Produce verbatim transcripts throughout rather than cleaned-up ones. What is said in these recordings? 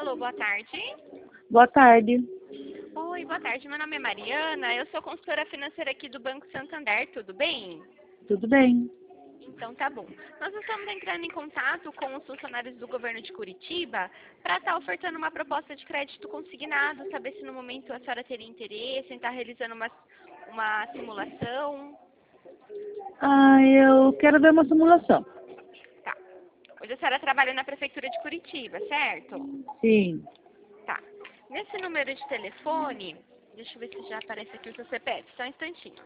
Alô, boa tarde. Boa tarde. Oi, boa tarde. Meu nome é Mariana, eu sou consultora financeira aqui do Banco Santander, tudo bem? Tudo bem? Então tá bom. Nós estamos entrando em contato com os funcionários do governo de Curitiba para estar ofertando uma proposta de crédito consignado, saber se no momento a senhora teria interesse em estar realizando uma, uma simulação. Ah, eu quero ver uma simulação. Tá. Hoje a senhora trabalha na Prefeitura de Curitiba, certo? Sim. Tá. Nesse número de telefone, deixa eu ver se já aparece aqui o seu C P F, só um instantinho.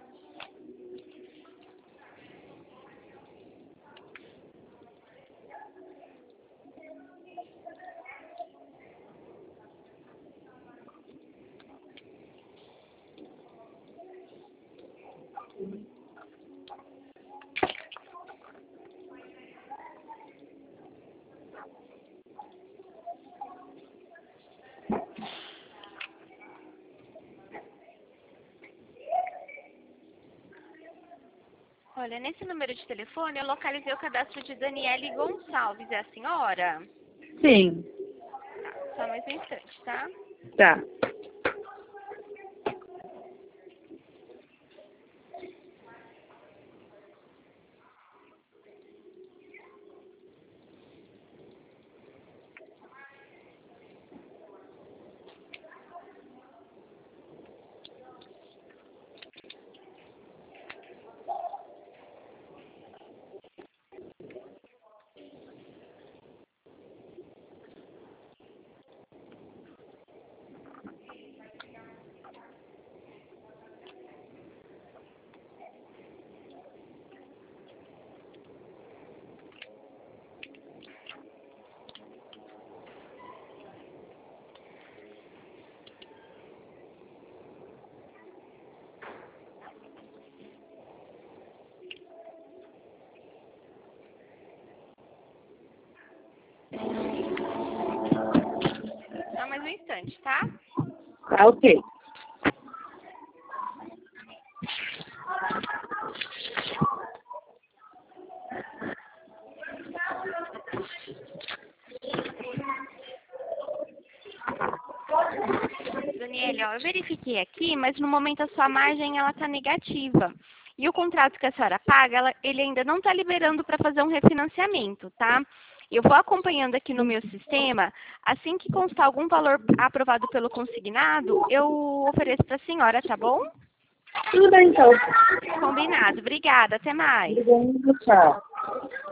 Olha, nesse número de telefone eu localizei o cadastro de Daniele Gonçalves, é a senhora? Sim. Tá, só mais um instante, tá? Tá. Só mais um instante, tá? Tá, ok. Daniele, ó, eu verifiquei aqui, mas no momento a sua margem ela está negativa. E o contrato que a senhora paga, ela- ele ainda não está liberando para fazer um refinanciamento, tá? Eu vou acompanhando aqui no meu sistema. Assim que constar algum valor aprovado pelo consignado, eu ofereço para a senhora, tá bom? Tudo bem, então. Combinado. Obrigada. Até mais. Obrigada, tchau.